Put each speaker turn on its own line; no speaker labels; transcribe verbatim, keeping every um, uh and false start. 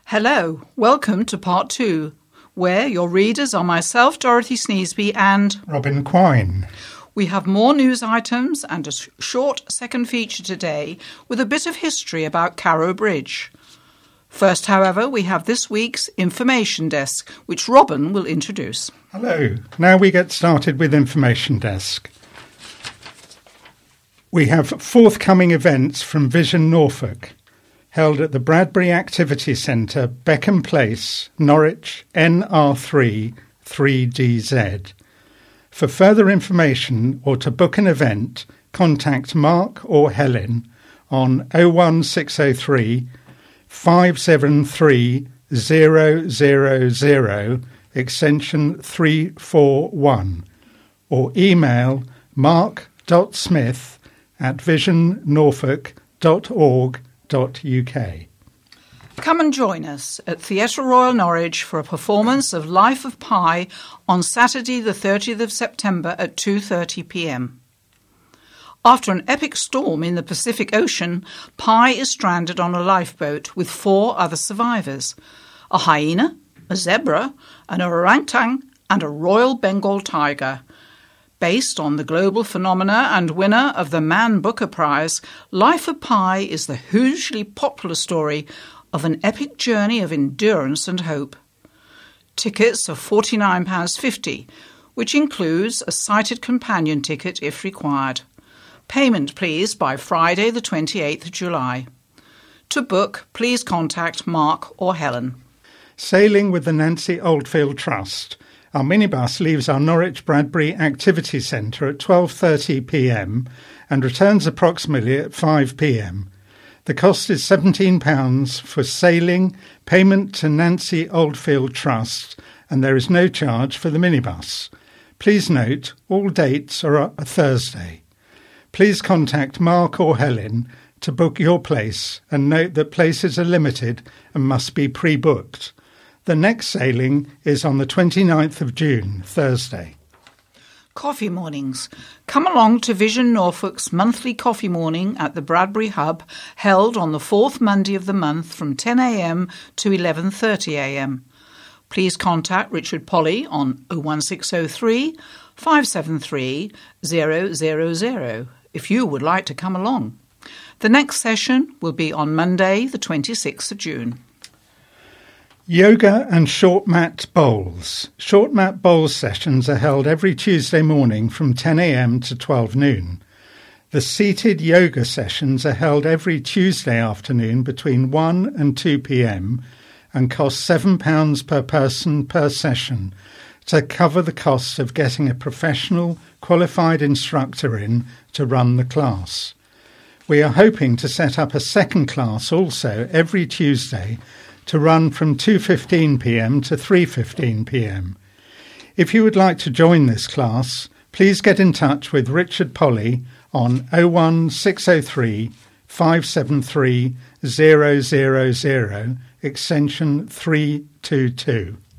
Hello, welcome to part two, where your readers are myself, Dorothy Sneesby, and
Robin Quine.
We have more news items and a sh- short second feature today with a bit of history about Carrow Bridge. First, however, we have this week's Information Desk, which Robin will introduce.
Hello. Now we get started with Information Desk. We have forthcoming events from Vision Norfolk, held at the Bradbury Activity Centre, Beckham Place, Norwich, N R three three D Z. For further information or to book an event, contact Mark or Helen on oh one six oh three, five seven three, zero zero zero, extension three four one, or email mark.smith at visionnorfolk dot org dot U K.
Come and join us at Theatre Royal Norwich for a performance of Life of Pi on Saturday the thirtieth of September at two thirty p m. After an epic storm in the Pacific Ocean, Pi is stranded on a lifeboat with four other survivors: a hyena, a zebra, an orangutan and a Royal Bengal tiger. Based on the global phenomena and winner of the Man Booker Prize, Life of Pi is the hugely popular story of an epic journey of endurance and hope. Tickets are forty-nine pounds fifty, which includes a sighted companion ticket if required. Payment, please, by Friday the twenty-eighth of July. To book, please contact Mark or Helen.
Sailing with the Nancy Oldfield Trust. Our minibus leaves our Norwich Bradbury Activity Centre at twelve thirty p m and returns approximately at five p m. The cost is seventeen pounds for sailing, payment to Nancy Oldfield Trust, and there is no charge for the minibus. Please note, all dates are a Thursday. Please contact Mark or Helen to book your place, and note that places are limited and must be pre-booked. The next sailing is on the twenty-ninth of June, Thursday.
Coffee mornings. Come along to Vision Norfolk's monthly coffee morning at the Bradbury Hub, held on the fourth Monday of the month from ten a m to eleven thirty a m. Please contact Richard Polly on oh one six oh three, five seven three, zero zero zero if you would like to come along. The next session will be on Monday, the twenty-sixth of June.
Yoga and short mat bowls. Short mat bowl sessions are held every Tuesday morning from ten a m to twelve noon. The seated yoga sessions are held every Tuesday afternoon between one and two p m and cost seven pounds per person per session to cover the cost of getting a professional, qualified instructor in to run the class. We are hoping to set up a second class also every Tuesday to run from two fifteen p m to three fifteen p m. If you would like to join this class, please get in touch with Richard Polly on oh one six oh three, five seven three, zero zero zero, extension three two two.